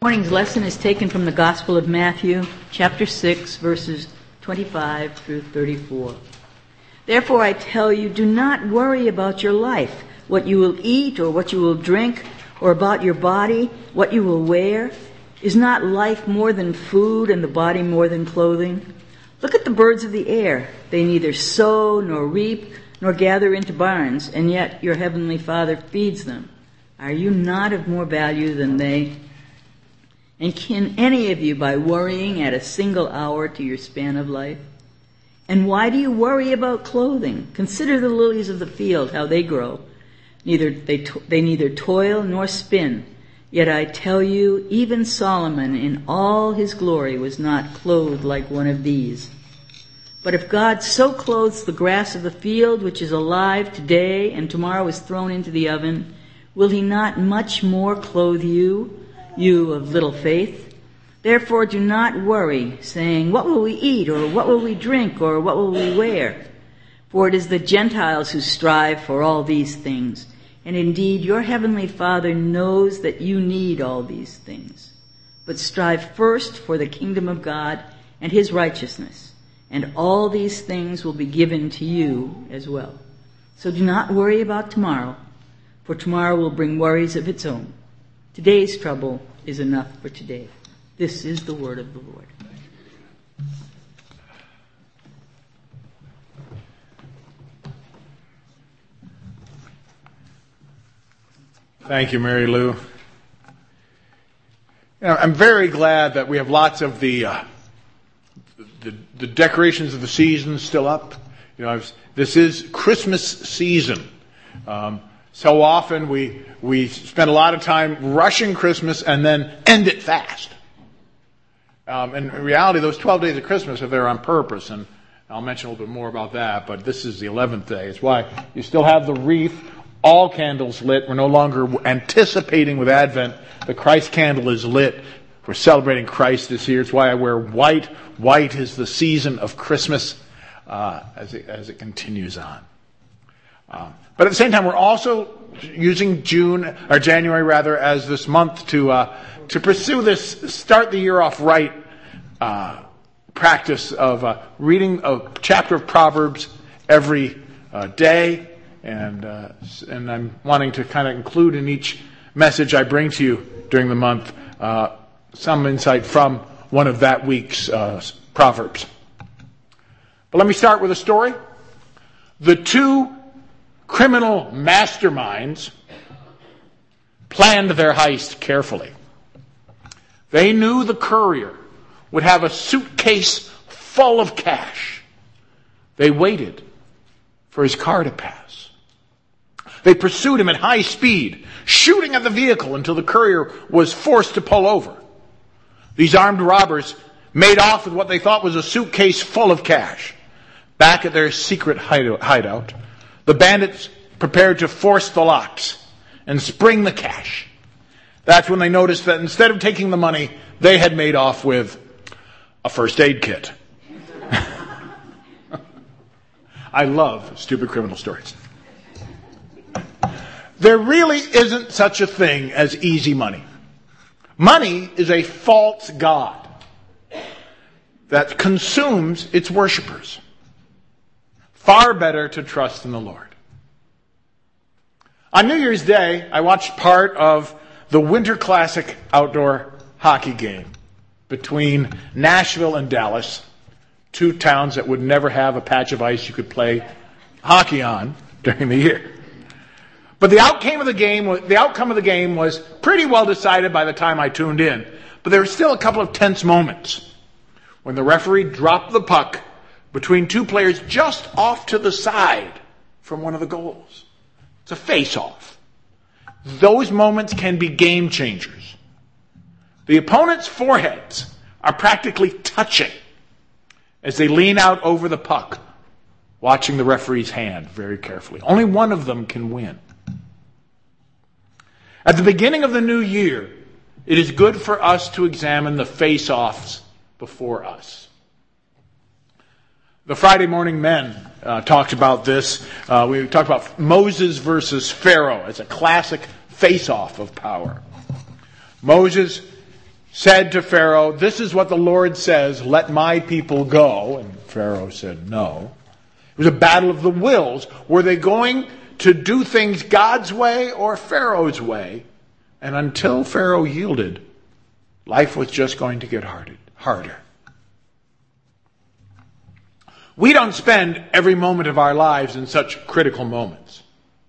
Morning's lesson is taken from the Gospel of Matthew, chapter 6, verses 25 through 34. Therefore I tell you, do not worry about your life, what you will eat or what you will drink, or about your body, what you will wear. Is not life more than food and the body more than clothing? Look at the birds of the air. They neither sow nor reap nor gather into barns, and yet your heavenly Father feeds them. Are you not of more value than they? And can any of you, by worrying, add a single hour to your span of life? And why do you worry about clothing? Consider the lilies of the field, how they grow. They neither toil nor spin. Yet I tell you, even Solomon in all his glory was not clothed like one of these. But if God so clothes the grass of the field, which is alive today and tomorrow is thrown into the oven, will he not much more clothe you, you of little faith? Therefore do not worry, saying, what will we eat, or what will we drink, or what will we wear? For it is the Gentiles who strive for all these things. And indeed, your heavenly Father knows that you need all these things. But strive first for the kingdom of God and his righteousness, and all these things will be given to you as well. So do not worry about tomorrow, for tomorrow will bring worries of its own. Today's trouble is enough for today. This is the word of the Lord. Thank you, Mary Lou. I'm very glad that we have lots of the decorations of the season still up. This is Christmas season. So often we spend a lot of time rushing Christmas and then end it fast. In reality, those 12 days of Christmas are there on purpose, and I'll mention a little bit more about that, but this is the 11th day. It's why you still have the wreath, all candles lit. We're no longer anticipating with Advent. The Christ candle is lit. We're celebrating Christ this year. It's why I wear white. White is the season of Christmas as it continues on. But at the same time, we're also using January as this month to pursue this start the year off right practice of reading a chapter of Proverbs every day, and I'm wanting to kind of include in each message I bring to you during the month some insight from one of that week's Proverbs. But let me start with a story. The two criminal masterminds planned their heist carefully. They knew the courier would have a suitcase full of cash. They waited for his car to pass. They pursued him at high speed, shooting at the vehicle until the courier was forced to pull over. These armed robbers made off with what they thought was a suitcase full of cash. Back at their secret hideout, the bandits prepared to force the locks and spring the cash. That's when they noticed that instead of taking the money, they had made off with a first aid kit. I love stupid criminal stories. There really isn't such a thing as easy money. Money is a false god that consumes its worshipers. Far better to trust in the Lord. On New Year's Day, I watched part of the Winter Classic outdoor hockey game between Nashville and Dallas, two towns that would never have a patch of ice you could play hockey on during the year. But the outcome of the game was pretty well decided by the time I tuned in. But there were still a couple of tense moments when the referee dropped the puck between two players just off to the side from one of the goals. It's a face-off. Those moments can be game changers. The opponent's foreheads are practically touching as they lean out over the puck, watching the referee's hand very carefully. Only one of them can win. At the beginning of the new year, it is good for us to examine the face-offs before us. The Friday Morning Men talked about this. We talked about Moses versus Pharaoh as a classic face-off of power. Moses said to Pharaoh, "This is what the Lord says, let my people go." And Pharaoh said no. It was a battle of the wills. Were they going to do things God's way or Pharaoh's way? And until Pharaoh yielded, life was just going to get harder. We don't spend every moment of our lives in such critical moments.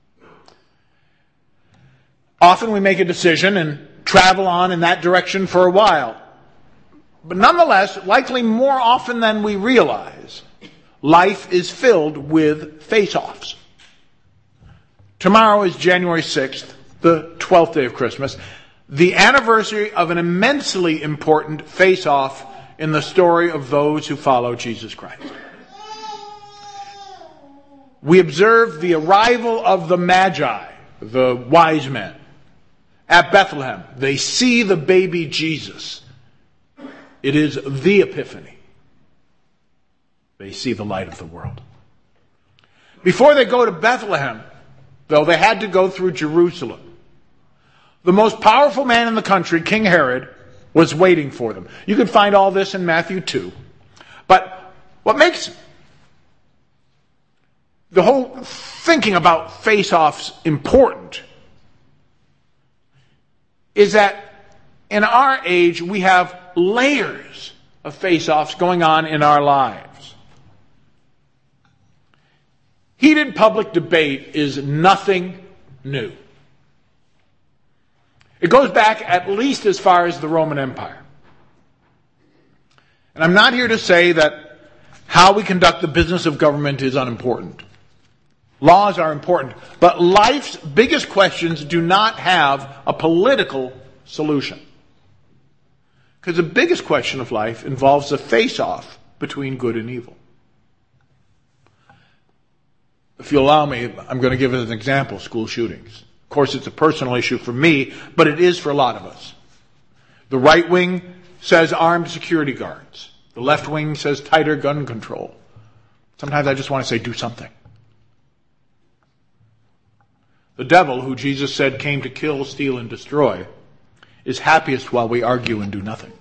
Often we make a decision and travel on in that direction for a while. But nonetheless, likely more often than we realize, life is filled with face-offs. Tomorrow is January 6th, the 12th day of Christmas, the anniversary of an immensely important face-off in the story of those who follow Jesus Christ. We observe the arrival of the Magi, the wise men, at Bethlehem. They see the baby Jesus. It is the Epiphany. They see the light of the world. Before they go to Bethlehem, though, they had to go through Jerusalem. The most powerful man in the country, King Herod, was waiting for them. You can find all this in Matthew 2. But what makes the whole thinking about face-offs important is that in our age we have layers of face-offs going on in our lives. Heated public debate is nothing new. It goes back at least as far as the Roman Empire. And I'm not here to say that how we conduct the business of government is unimportant. Laws are important, but life's biggest questions do not have a political solution. Because the biggest question of life involves a face-off between good and evil. If you allow me, I'm going to give it as an example, school shootings. Of course, it's a personal issue for me, but it is for a lot of us. The right wing says armed security guards. The left wing says tighter gun control. Sometimes I just want to say, do something. The devil, who Jesus said came to kill, steal, and destroy, is happiest while we argue and do nothing.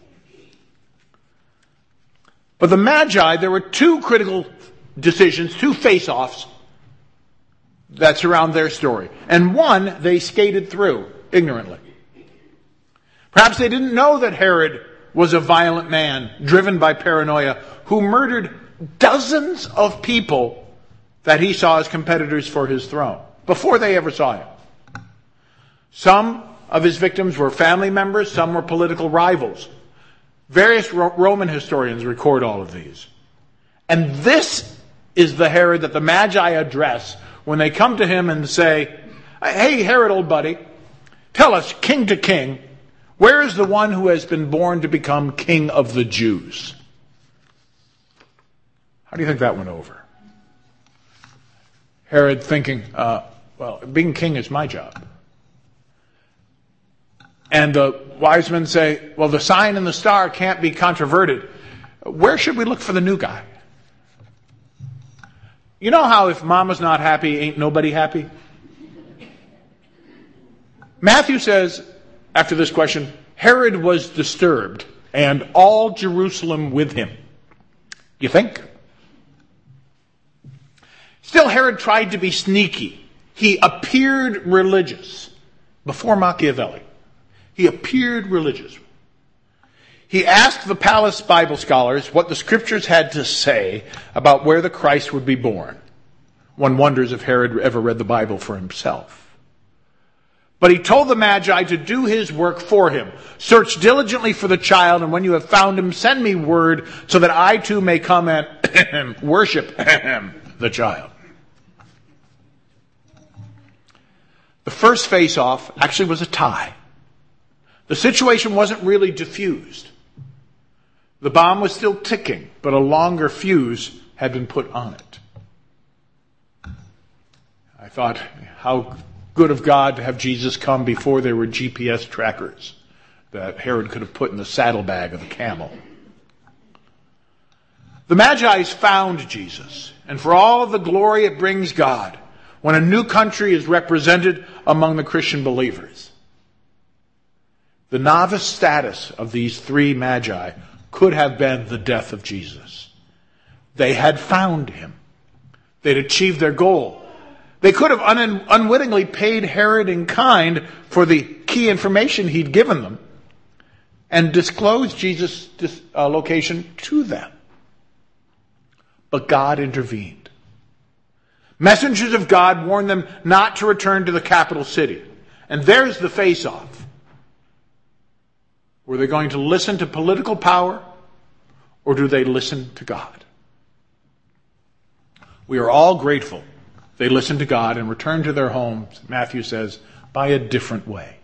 But the Magi, there were two critical decisions, two face-offs that surround their story. And one they skated through ignorantly. Perhaps they didn't know that Herod was a violent man driven by paranoia who murdered dozens of people that he saw as competitors for his throne before they ever saw him. Some of his victims were family members, some were political rivals. Various Roman historians record all of these. And this is the Herod that the Magi address when they come to him and say, "Hey, Herod, old buddy, tell us, king to king, where is the one who has been born to become king of the Jews?" How do you think that went over? Herod thinking, well, being king is my job. And the wise men say, well, the sign and the star can't be controverted. Where should we look for the new guy? You know how if mama's not happy, ain't nobody happy? Matthew says, after this question, Herod was disturbed, and all Jerusalem with him. You think? Still, Herod tried to be sneaky. He appeared religious. Before Machiavelli, he appeared religious. He asked the palace Bible scholars what the scriptures had to say about where the Christ would be born. One wonders if Herod ever read the Bible for himself. But he told the Magi to do his work for him. Search diligently for the child, and when you have found him, send me word so that I too may come and worship the child. The first face-off actually was a tie. The situation wasn't really diffused. The bomb was still ticking, but a longer fuse had been put on it. I thought, how good of God to have Jesus come before there were GPS trackers that Herod could have put in the saddlebag of a camel. The Magi found Jesus, and for all of the glory it brings God, when a new country is represented among the Christian believers. The novice status of these three magi could have been the death of Jesus. They had found him. They'd achieved their goal. They could have unwittingly paid Herod in kind for the key information he'd given them and disclosed Jesus' location to them. But God intervened. Messengers of God warned them not to return to the capital city. And there's the face-off. Were they going to listen to political power, or do they listen to God? We are all grateful they listened to God and returned to their homes, Matthew says, by a different way.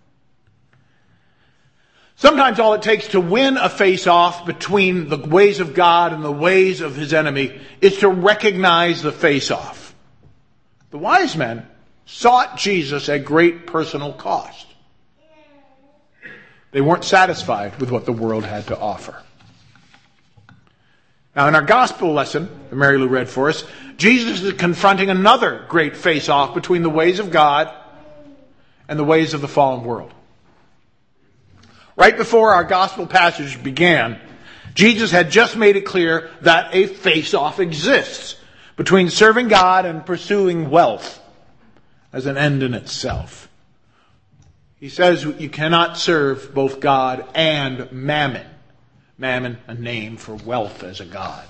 Sometimes all it takes to win a face-off between the ways of God and the ways of his enemy is to recognize the face-off. The wise men sought Jesus at great personal cost. They weren't satisfied with what the world had to offer. Now, in our gospel lesson that Mary Lou read for us, Jesus is confronting another great face-off between the ways of God and the ways of the fallen world. Right before our gospel passage began, Jesus had just made it clear that a face-off exists between serving God and pursuing wealth as an end in itself. He says you cannot serve both God and mammon. Mammon, a name for wealth as a god.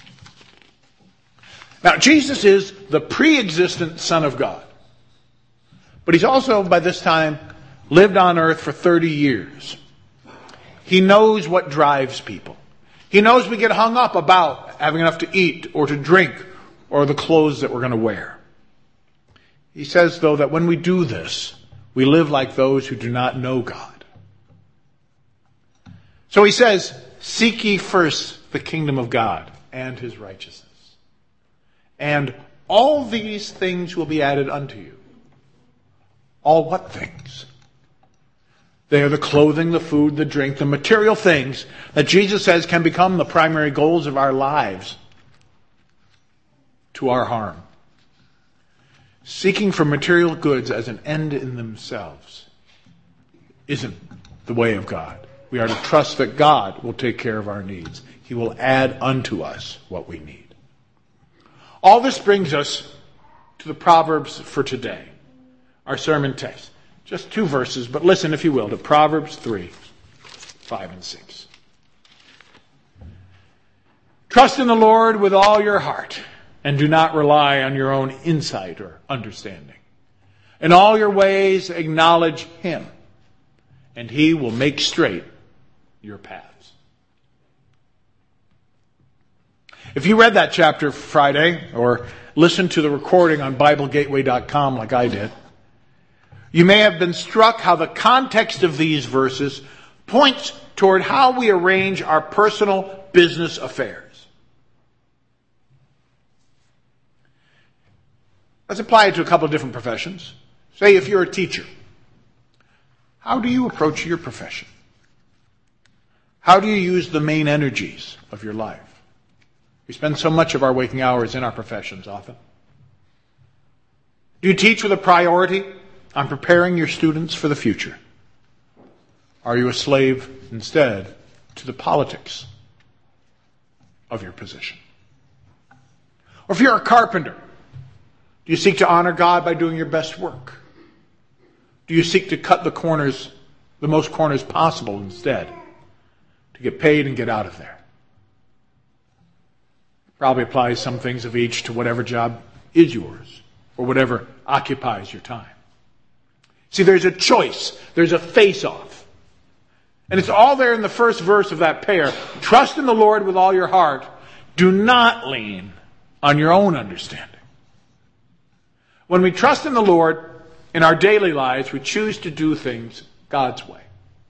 Now, Jesus is the pre-existent Son of God. But he's also, by this time, lived on earth for 30 years. He knows what drives people. He knows we get hung up about having enough to eat or to drink or the clothes that we're going to wear. He says, though, that when we do this, we live like those who do not know God. So he says, seek ye first the kingdom of God and his righteousness. And all these things will be added unto you. All what things? They are the clothing, the food, the drink, the material things that Jesus says can become the primary goals of our lives to our harm. Seeking for material goods as an end in themselves isn't the way of God. We are to trust that God will take care of our needs. He will add unto us what we need. All this brings us to the Proverbs for today, our sermon text. Just 2 verses, but listen, if you will, to Proverbs 3, 5 and 6. Trust in the Lord with all your heart, and do not rely on your own insight or understanding. In all your ways acknowledge him, and he will make straight your paths. If you read that chapter Friday, or listened to the recording on BibleGateway.com like I did, you may have been struck how the context of these verses points toward how we arrange our personal business affairs. Let's apply it to a couple of different professions. Say if you're a teacher, how do you approach your profession? How do you use the main energies of your life? We spend so much of our waking hours in our professions often. Do you teach with a priority on preparing your students for the future? Are you a slave instead to the politics of your position? Or if you're a carpenter, do you seek to honor God by doing your best work? Do you seek to cut the corners, the most corners possible instead, to get paid and get out of there? Probably applies some things of each to whatever job is yours or whatever occupies your time. See, there's a choice. There's a face-off. And it's all there in the first verse of that pair. Trust in the Lord with all your heart. Do not lean on your own understanding. When we trust in the Lord in our daily lives, we choose to do things God's way.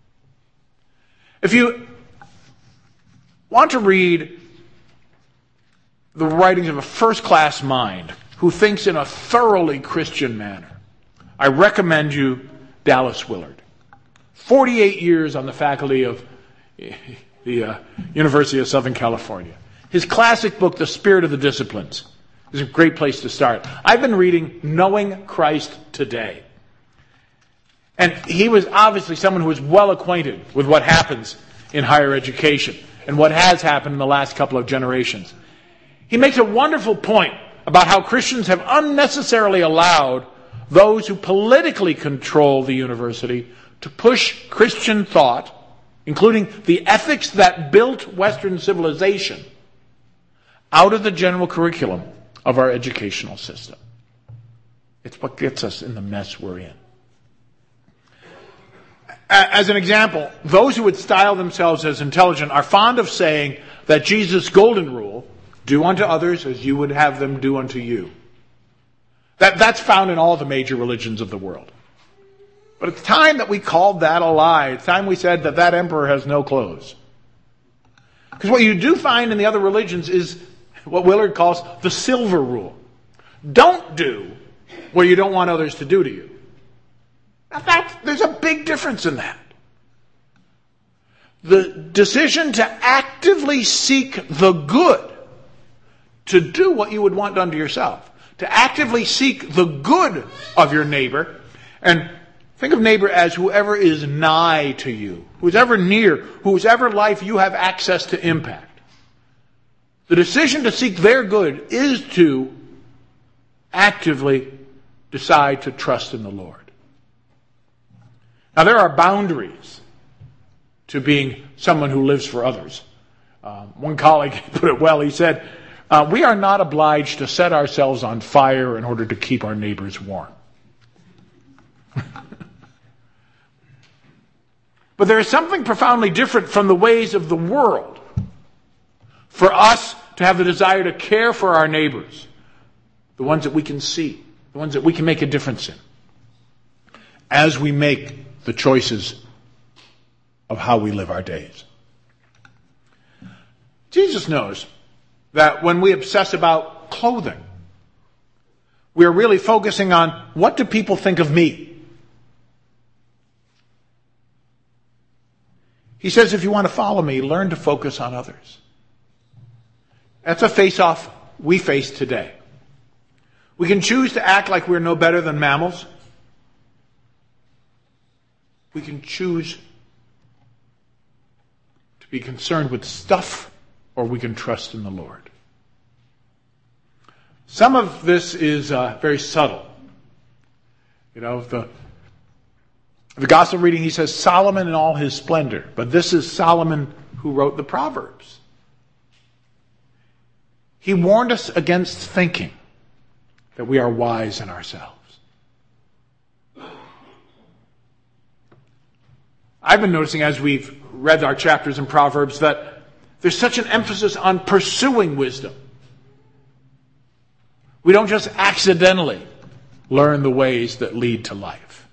If you want to read the writings of a first-class mind who thinks in a thoroughly Christian manner, I recommend you Dallas Willard. 48 years on the faculty of the University of Southern California. His classic book, The Spirit of the Disciplines, is a great place to start. I've been reading Knowing Christ Today. And he was obviously someone who was well acquainted with what happens in higher education and what has happened in the last couple of generations. He makes a wonderful point about how Christians have unnecessarily allowed those who politically control the university to push Christian thought, including the ethics that built Western civilization, out of the general curriculum of our educational system. It's what gets us in the mess we're in. As an example, those who would style themselves as intelligent are fond of saying that Jesus' golden rule, do unto others as you would have them do unto you. That's found in all the major religions of the world. But it's time that we called that a lie. It's time we said that emperor has no clothes. Because what you do find in the other religions is what Willard calls the silver rule. Don't do what you don't want others to do to you. Now there's a big difference in that. The decision to actively seek the good, to do what you would want done to yourself, to actively seek the good of your neighbor, and think of neighbor as whoever is nigh to you, who's ever near, whose ever life you have access to impact. The decision to seek their good is to actively decide to trust in the Lord. Now there are boundaries to being someone who lives for others. One colleague put it well. He said, we are not obliged to set ourselves on fire in order to keep our neighbors warm. But there is something profoundly different from the ways of the world for us to have the desire to care for our neighbors, the ones that we can see, the ones that we can make a difference in, as we make the choices of how we live our days. Jesus knows that when we obsess about clothing, we are really focusing on what do people think of me. He says, if you want to follow me, learn to focus on others. That's a face-off we face today. We can choose to act like we're no better than mammals. We can choose to be concerned with stuff, or we can trust in the Lord. Some of this is very subtle. You know, the gospel reading, he says Solomon in all his splendor. But this is Solomon who wrote the Proverbs. He warned us against thinking that we are wise in ourselves. I've been noticing as we've read our chapters in Proverbs that there's such an emphasis on pursuing wisdom. We don't just accidentally learn the ways that lead to life.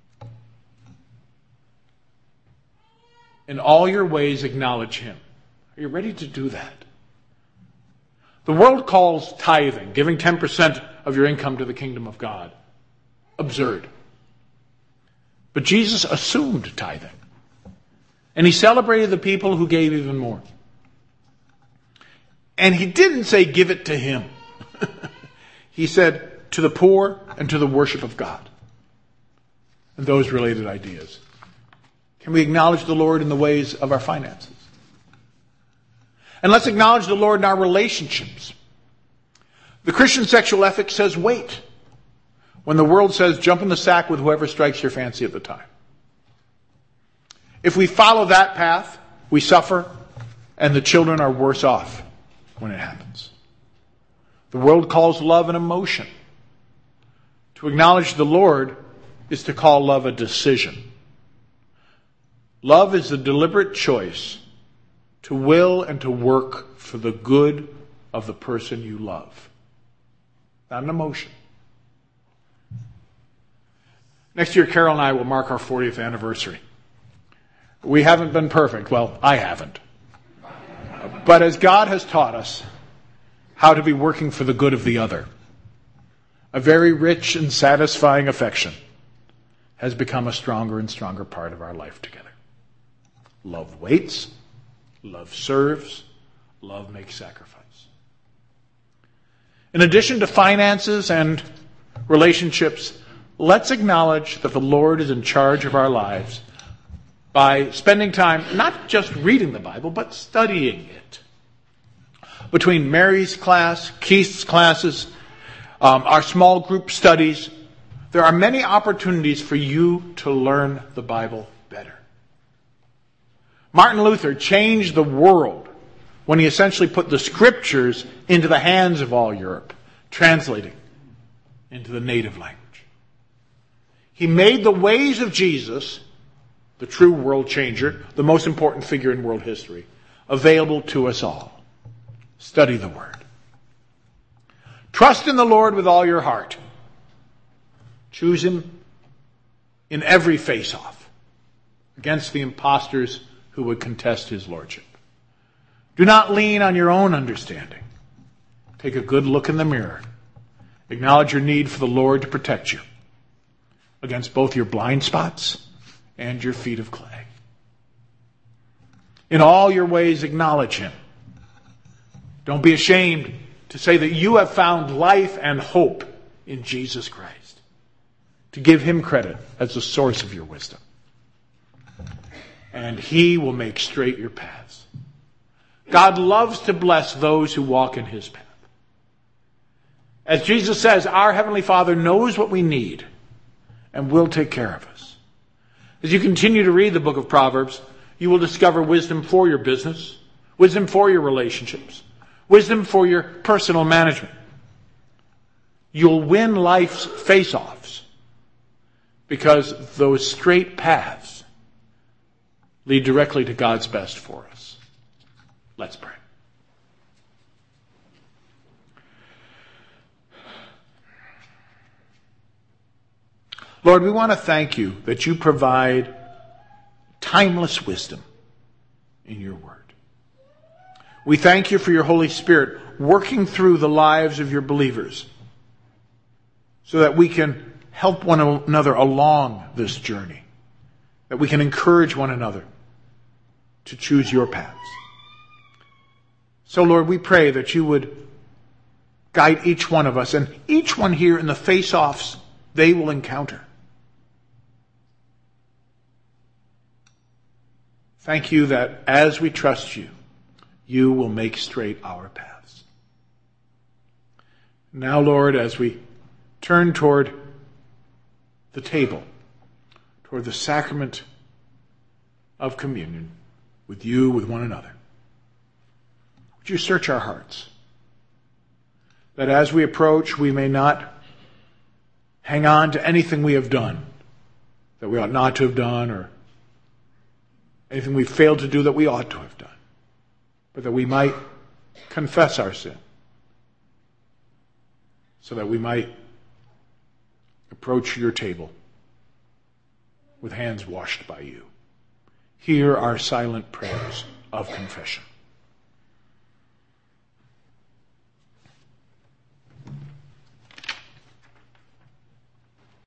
In all your ways, acknowledge Him. Are you ready to do that? The world calls tithing, giving 10% of your income to the kingdom of God, absurd. But Jesus assumed tithing. And He celebrated the people who gave even more. And He didn't say give it to Him. He said to the poor and to the worship of God. And those related ideas. Can we acknowledge the Lord in the ways of our finances? And let's acknowledge the Lord in our relationships. The Christian sexual ethic says wait, when the world says jump in the sack with whoever strikes your fancy at the time. If we follow that path, we suffer, and the children are worse off when it happens. The world calls love an emotion. To acknowledge the Lord is to call love a decision. Love is the deliberate choice to will and to work for the good of the person you love. Not an emotion. Next year, Carol and I will mark our 40th anniversary. We haven't been perfect. Well, I haven't. But as God has taught us how to be working for the good of the other, a very rich and satisfying affection has become a stronger and stronger part of our life together. Love waits, love serves, love makes sacrifice. In addition to finances and relationships, let's acknowledge that the Lord is in charge of our lives by spending time not just reading the Bible, but studying it. Between Mary's class, Keith's classes, our small group studies, there are many opportunities for you to learn the Bible better. Martin Luther changed the world when he essentially put the Scriptures into the hands of all Europe, translating into the native language. He made the ways of Jesus, the true world changer, the most important figure in world history, available to us all. Study the Word. Trust in the Lord with all your heart. Choose Him in every face-off against the impostors who would contest His lordship. Do not lean on your own understanding. Take a good look in the mirror. Acknowledge your need for the Lord to protect you against both your blind spots and your feet of clay. In all your ways, acknowledge Him. Don't be ashamed to say that you have found life and hope in Jesus Christ. To give Him credit as the source of your wisdom. And He will make straight your paths. God loves to bless those who walk in His path. As Jesus says, our Heavenly Father knows what we need and will take care of us. As you continue to read the book of Proverbs, you will discover wisdom for your business, wisdom for your relationships, wisdom for your personal management. You'll win life's face-offs because those straight paths lead directly to God's best for us. Let's pray. Lord, we want to thank you that you provide timeless wisdom in your word. We thank you for your Holy Spirit working through the lives of your believers so that we can help one another along this journey, that we can encourage one another to choose your paths. So, Lord, we pray that you would guide each one of us and each one here in the face-offs they will encounter. Thank you that as we trust you, you will make straight our paths. Now, Lord, as we turn toward the table, toward the sacrament of communion with you, with one another, would you search our hearts? That as we approach, we may not hang on to anything we have done that we ought not to have done, or anything we failed to do that we ought to have done, but that we might confess our sin so that we might approach your table with hands washed by you. Hear our silent prayers of confession.